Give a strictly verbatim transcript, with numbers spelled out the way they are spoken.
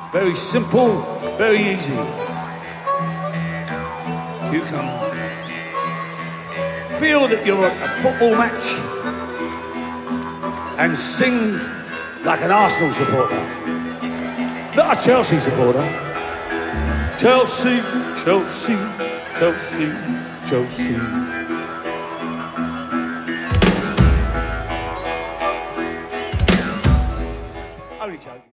Very simple, very easy. You can feel that you're at a football match and sing like an Arsenal supporter, not a Chelsea supporter. Chelsea, Chelsea, Chelsea, Chelsea.